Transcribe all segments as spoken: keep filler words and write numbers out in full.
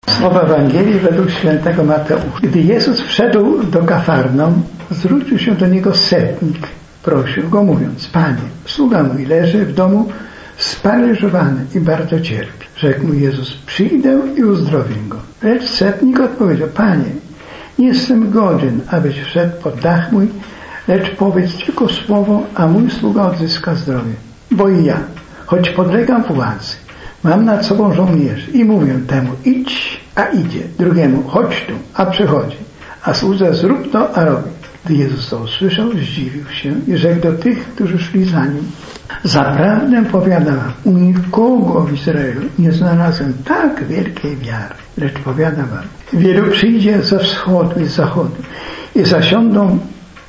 Słowa Ewangelii według świętego Mateusza. Gdy Jezus wszedł do Kafarnaum, zwrócił się do niego setnik. Prosił go mówiąc: Panie, sługa mój leży w domu sparaliżowany i bardzo cierpi. Rzekł mu Jezus: przyjdę i uzdrowię go. Lecz setnik odpowiedział: Panie, nie jestem godzien, abyś wszedł pod dach mój, lecz powiedz tylko słowo, a mój sługa odzyska zdrowie. Bo i ja, choć podlegam władzy, mam nad sobą żołnierzy i mówię temu: idź, a idzie, drugiemu: chodź tu, a przychodzi, a słudze: zrób to, a robi. Gdy Jezus to usłyszał, zdziwił się i rzekł do tych, którzy szli za nim: zaprawdę powiadam wam, u nikogo w Izraelu nie znalazłem tak wielkiej wiary. Lecz powiadam wam, wielu przyjdzie ze wschodu i z zachodu i zasiądą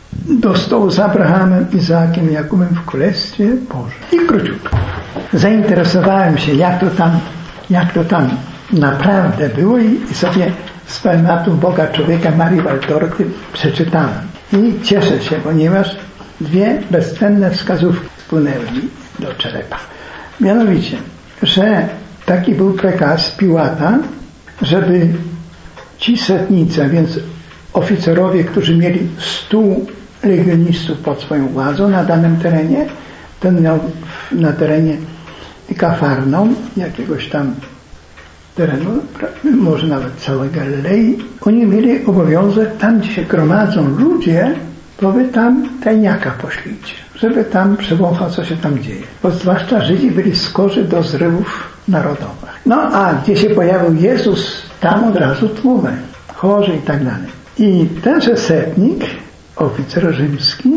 do stołu z Abrahamem, Izaakiem i Jakubem w Królestwie Bożym. I króciutko. Zainteresowałem się, jak to tam, jak to tam naprawdę było i sobie z poematu Boga człowieka Marii Waltorty przeczytałem. I cieszę się, ponieważ dwie bezcenne wskazówki wpłynęły mi do czerepka. Mianowicie, że taki był przekaz Piłata, żeby ci setnicy, a więc oficerowie, którzy mieli stu legionistów pod swoją władzą na danym terenie, ten miał na terenie Kafarnaum, jakiegoś tam terenu, może nawet całej Galilei, oni mieli obowiązek tam, gdzie się gromadzą ludzie, to wy tam tajniaka poślijcie, żeby tam przewąchał, co się tam dzieje. Bo zwłaszcza Żydzi byli skorzy do zrywów narodowych. No a gdzie się pojawił Jezus, tam od razu tłumy, chorzy i tak dalej. I tenże setnik, oficer rzymski,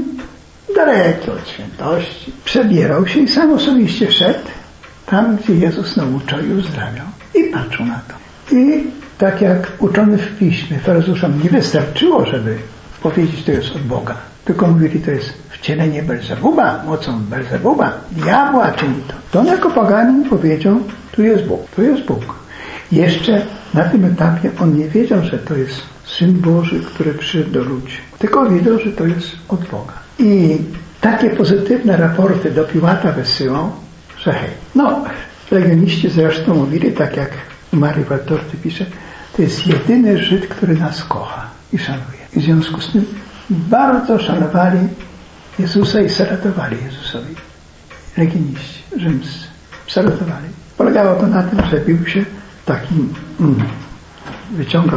daleki od świętości, przebierał się i sam osobiście szedł tam, gdzie Jezus nauczał i uzdrawiał. I patrzył na to. I tak jak uczony w piśmie, faryzeuszom nie wystarczyło, żeby powiedzieć, to jest od Boga. Tylko mówili, to jest wcielenie Belzebuba, mocą Belzebuba, diabła czyni to. To on jako poganin powiedział, tu jest Bóg, tu jest Bóg. Jeszcze na tym etapie on nie wiedział, że to jest Syn Boży, który przyszedł do ludzi. Tylko wiedział, że to jest od Boga. I takie pozytywne raporty do Piłata wysyłał, że hej, no, legioniści zresztą mówili, tak jak Marii Waltorty pisze, to jest jedyny Żyd, który nas kocha i szanuje. I w związku z tym bardzo szanowali Jezusa i salatowali Jezusowi. Legioniści rzymscy salatowali. Polegało to na tym, że bił się takim, mm, wyciągał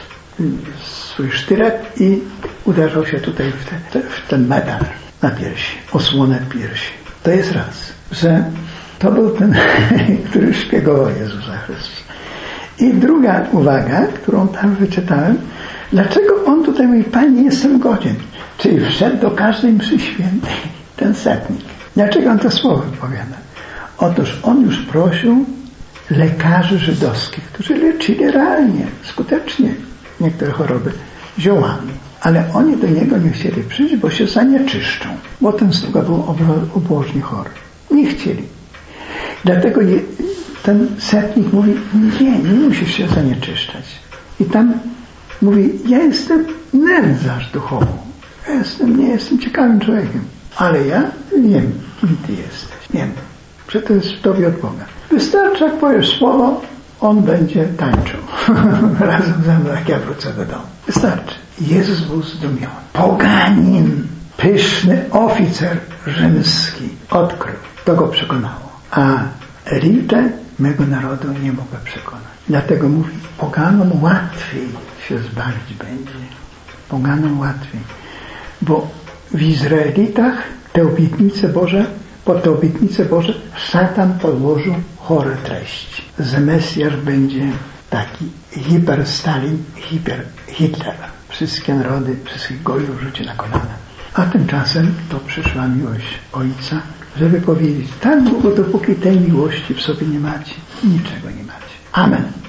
swój sztylet i uderzał się tutaj w, te, w ten medal na piersi, osłonę piersi. To jest raz, że to był ten, który szpiegował Jezusa Chrystusa. I druga uwaga, którą tam wyczytałem, dlaczego on tutaj mówi: Panie, nie jestem godzien. Czyli wszedł do każdej mszy świętej ten setnik. Dlaczego on to słowo wypowiada? Otóż on już prosił lekarzy żydowskich, którzy leczyli realnie, skutecznie niektóre choroby ziołami. Ale oni do niego nie chcieli przyjść, bo się zanieczyszczą. Bo ten sługa był obłożnie chory. Nie chcieli. Dlatego ten setnik mówi: nie, nie musisz się zanieczyszczać. I tam mówi: ja jestem nędzarz duchowo. Ja jestem, nie jestem ciekawym człowiekiem. Ale ja wiem, kim ty jesteś. Wiem, że to jest w tobie od Boga. Wystarczy, jak powiesz słowo, on będzie tańczył razem ze mną, jak ja wrócę do domu. Wystarczy. Jezus był zdumiony. Poganin, pyszny oficer rzymski odkrył. To go przekonało. A elitę mego narodu nie mogła przekonać. Dlatego mówi: poganom łatwiej się zbawić będzie. Poganom łatwiej. Bo w Izraelitach te obietnice Boże, pod te obietnice Boże szatan podłożył chore treści. Że Mesjasz będzie taki hiper Stalin, hiper Hitler. Wszystkie narody, wszystkich gojów rzuci na kolana. A tymczasem to przyszła miłość Ojca, żeby powiedzieć: tak długo, dopóki tej miłości w sobie nie macie, niczego nie macie. Amen.